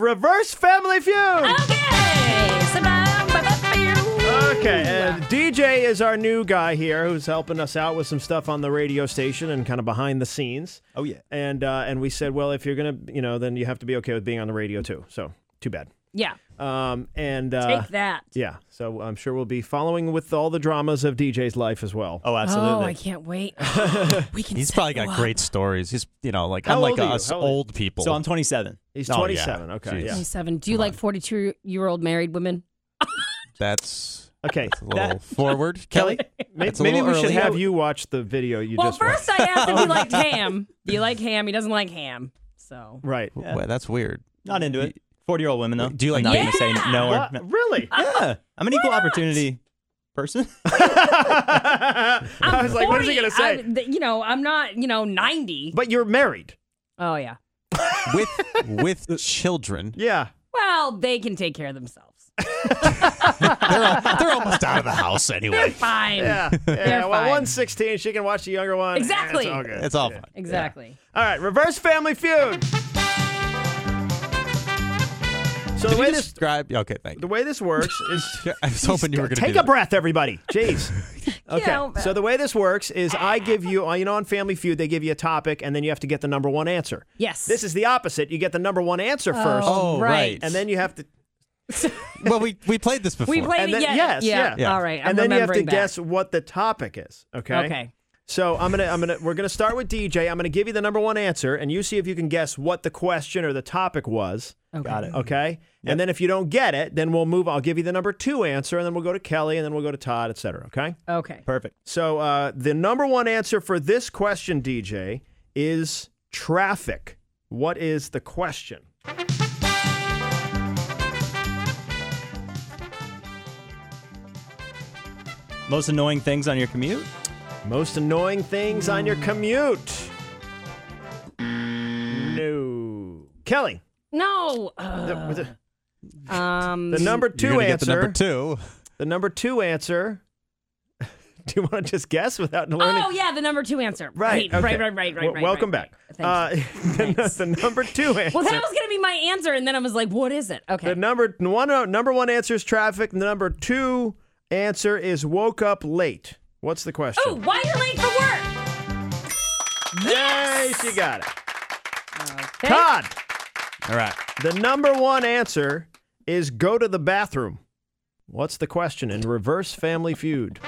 Reverse Family Feud. Okay. And DJ is our new guy here who's helping us out with some stuff on the radio station and kind of behind the scenes. Oh, yeah. And we said, well, if you're going to, then you have to be okay with being on the radio too. So too bad. Yeah. Take that. Yeah. So I'm sure we'll be following with all the dramas of DJ's life as well. Oh, absolutely. Oh, I can't wait. He's probably got great stories. He's, like, How unlike old are you? us How old? old people. So I'm 27. He's Oh, 27. yeah. Okay. Jeez. Yeah. 27. Do you like 42-year-old married women? That's Okay. a little forward, Kelly. Maybe a we little should early. have you watch the video you Well, just watched. first I asked if he liked ham. Do you like ham? He doesn't like ham. So. Right. Well, that's weird. Not into it. 40-year-old women, though. Do you like I'm not meat? going to say no or What? no. Really? Yeah. I'm an equal opportunity person. I was like, what is he 40. going to say? I'm not, 90. But you're married. Oh, yeah. with children. Yeah. Well, they can take care of themselves. They're almost out of the house They're anyway. fine. Yeah. They're Well, fine. one's 16. She can watch the younger one. Exactly. It's all good. It's all Yeah. fine. Exactly. All right. Reverse Family Feud. So Did the way you this describe? Okay, thank the you. way this works is I was hoping you were going to take a breath, everybody. Jeez. Okay. help it. So the way this works is I give you, on Family Feud, they give you a topic, and then you have to get the number one answer. Yes. This is the opposite. You get the number one answer first, Oh, right. and then you have to. Well, we played this before. We played And it then, yet. yes, yeah. All right. I'm and then you have to remembering back. guess what the topic is. Okay. Okay. So we're gonna start with DJ. I'm gonna give you the number one answer, and you see if you can guess what the question or the topic was. Okay. Got it. Okay. And then if you don't get it, then we'll move. I'll give you the number two answer, and then we'll go to Kelly, and then we'll go to Todd, etc. Okay. Okay. Perfect. So the number one answer for this question, DJ, is traffic. What is the question? Most annoying things on your commute? Most annoying things on your commute. No. Kelly. No. The The number You're two gonna answer. get the number two. The number two answer. Do you want to just guess without learning? Oh yeah, the number two answer. Right. Okay. Right. Welcome back. Thanks. Thanks. The number two answer. Well, that was gonna be my answer, and then I was like, "What is it?" Okay. The number one answer is traffic. The number two answer is woke up late. What's the question? Oh, why you're late for work? Hey, she got it. Okay. Todd, All right. the number one answer is go to the bathroom. What's the question in Reverse Family Feud?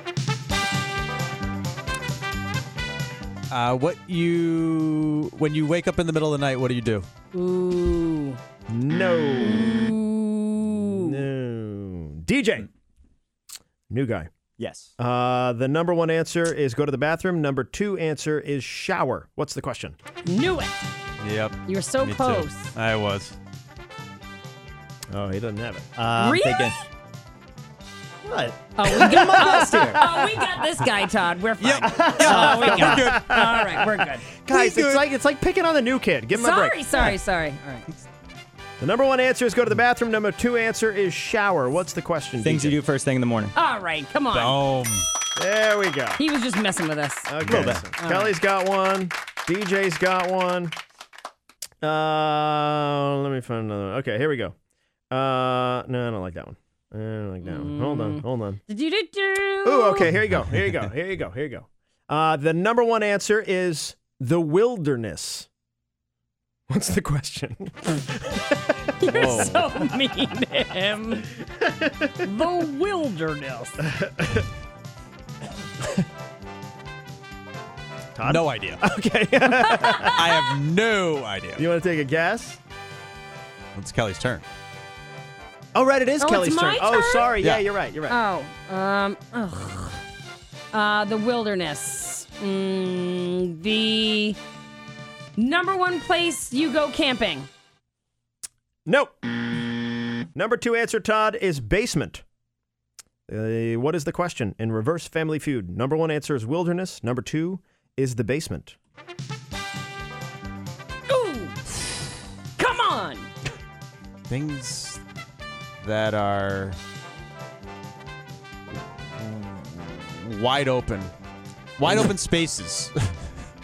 When you wake up in the middle of the night, what do you do? Ooh. No. Ooh. No. DJ. New guy. Yes. The number one answer is go to the bathroom. Number two answer is shower. What's the question? Knew it. Yep. You were so Me close. too. I was. Oh, he doesn't have it. Really? Thinking, what? Oh, we got we got this guy, Todd. We're fine. Oh, we got it. All right, we're good. Guys, it's like picking on the new kid. Give him a break. Sorry. All right. The number one answer is go to the bathroom. Number two answer is shower. What's the question? Things DJ? you do first thing in the morning. All right, come on. Boom. There we go. He was just messing with us. Okay. little bit. So Kelly's got one. DJ's got one. Let me find another one. Okay, here we go. No, I don't like that one. I don't like that one. Hold on. Do-do-do-do. Ooh, okay, here you go. The number one answer is the wilderness. What's the question? You're so mean to him. The wilderness. Todd? No idea. Okay. I have no idea. You want to take a guess? It's Kelly's turn. Oh, right, it is Oh, it's Kelly's my turn. Oh, turn? sorry. Yeah, Yeah. you're right. The wilderness. The number one place you go camping. Nope. Number two answer, Todd, is basement. What is the question in Reverse Family Feud? Number one answer is wilderness. Number two is the basement. Ooh. Come on. Things that are wide open. Wide open spaces.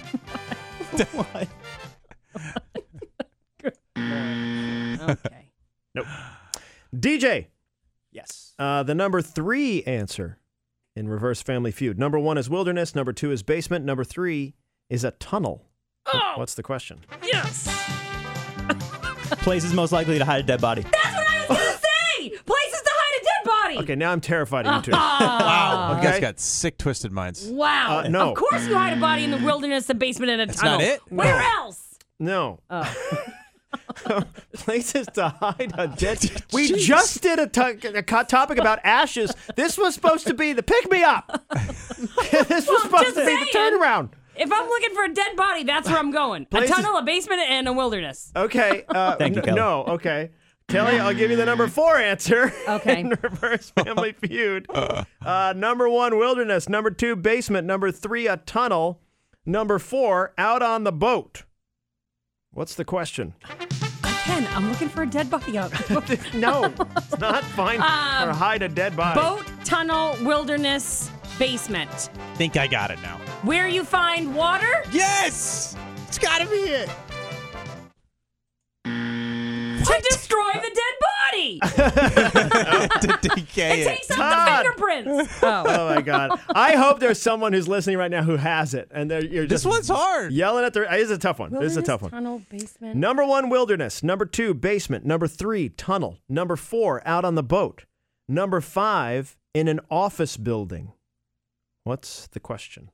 Okay. Nope. DJ, Yes. the number 3 answer in Reverse Family Feud. Number 1 is wilderness. Number 2 is basement. Number 3 is a tunnel. Oh, What's the question? yes. Places most likely to hide a dead body. That's what I was going to say. Places to hide a dead body. Okay, now I'm terrified of you two. Wow. You guys Okay. got sick, twisted minds. Wow. No. Of course you hide a body in the wilderness, the basement, and a tunnel. not it? Where else? No. Oh. Places to hide a dead. We just did a topic about ashes. This was supposed to be the pick me up. This was supposed just to be the saying. turnaround. If I'm looking for a dead body, that's where I'm going. Places- A tunnel, a basement, and a wilderness. Okay. Thank you, Kelly. No. Okay. Kelly, I'll give you the number 4 answer. Okay. In Reverse Family Feud. Number 1, wilderness. Number 2, basement. Number 3, a tunnel. Number 4, out on the boat. What's the question? Again, I'm looking for a dead body out. No, it's not find or hide a dead body. Boat, tunnel, wilderness, basement. Think I got it now. Where you find water? Yes! It's gotta be it. To destroy the dead body. To decay It it. takes out Todd. the fingerprints. Oh. Oh my God! I hope there's someone who's listening right now who has it, and you're This just one's hard. yelling at their. This is a tough one. This is a tough one. Tunnel, basement. Number 1, wilderness. Number 2, basement. Number 3, tunnel. Number 4, out on the boat. Number 5, in an office building. What's the question?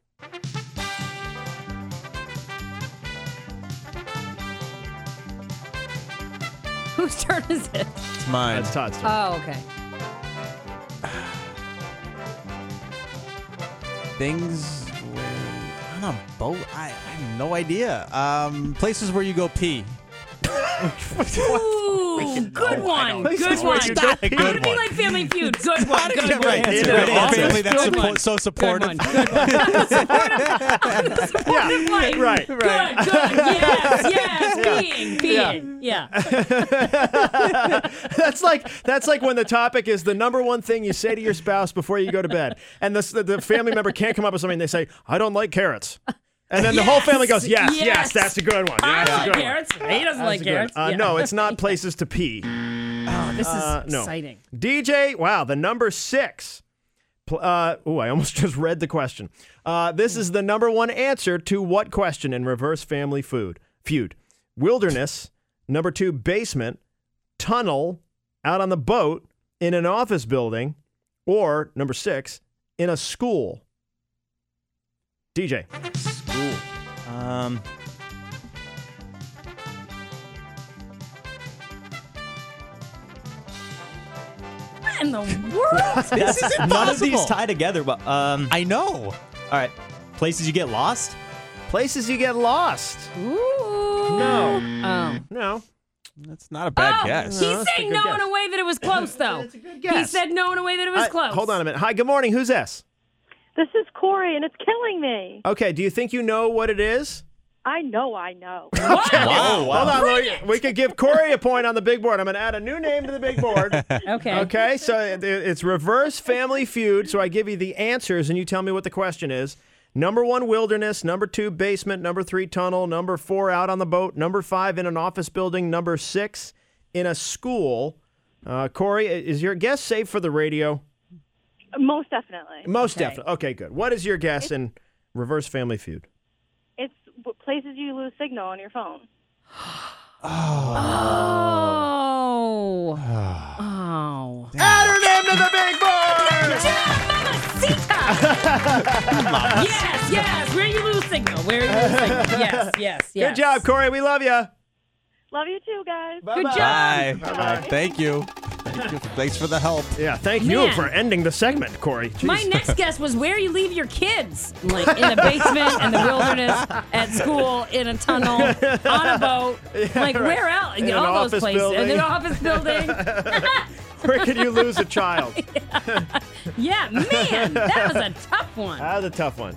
Whose turn is it? It's mine. That's Todd's turn. Oh, okay. Things where on a boat. I have no idea. Places where you go pee. Ooh, good one. Places Good where one. you go I'm pee. gonna be like Family Feud. Good one. Good one. Right. It's It's an a office. family that's Good one. so Good supportive. one. Good one. Supportive life. Right. Good. Good. Yes. Peeing. Yeah. That's like when the topic is the number 1 thing you say to your spouse before you go to bed, and the family member can't come up with something. They say, "I don't like carrots," and then the whole family goes, "Yes, that's a good one. I That's a like good one." carrots. He doesn't like That's a good one. carrots. Yeah. No, it's not places to pee. Oh, this is no. exciting. DJ, wow, the number 6. I almost just read the question. This is the number 1 answer to what question in Reverse Family Feud? Wilderness. Number 2, basement. Tunnel. Out on the boat. In an office building. Or, number 6, in a school. DJ. School. What in the world? This is None of these impossible. tie together, but I know. all right. Places you get lost? Places you get lost. Ooh. No. Oh. No. That's not a bad Oh, guess. He's that's a saying good no guess. in a way that it was close, though. It's a good He guess. said no in a way that it was close. Hold on a minute. Hi, good morning. Who's this? This is Corey, and it's killing me. Okay, do you think you know what it is? I know. Wow. Hold on, we could give Corey a point on the big board. I'm going to add a new name to the big board. Okay. Okay, so it's Reverse Family Feud. So I give you the answers, and you tell me what the question is. Number 1, wilderness. Number 2, basement. Number 3, tunnel. Number 4, out on the boat. Number 5, in an office building. Number 6, in a school. Corey, is your guess safe for the radio? Most definitely. Most Okay. definitely. Okay, good. What is your guess in Reverse Family Feud? It's places you lose signal on your phone. Oh. Oh. Add her name to the big board! Mamacita! Yes. Where you lose signal. Yes. Good job, Corey. We love you. Love you too, guys. Good job. Bye. Thank you. Thanks for the help. Yeah, thank you Man. for ending the segment, Corey. Jeez. My next guess was where you leave your kids, like in a basement, in the wilderness, at school, in a tunnel, on a boat, like right. where else? In an All office those places. building. In an office building. Where could you lose a child? Yeah, man, that was a tough one. That was a tough one.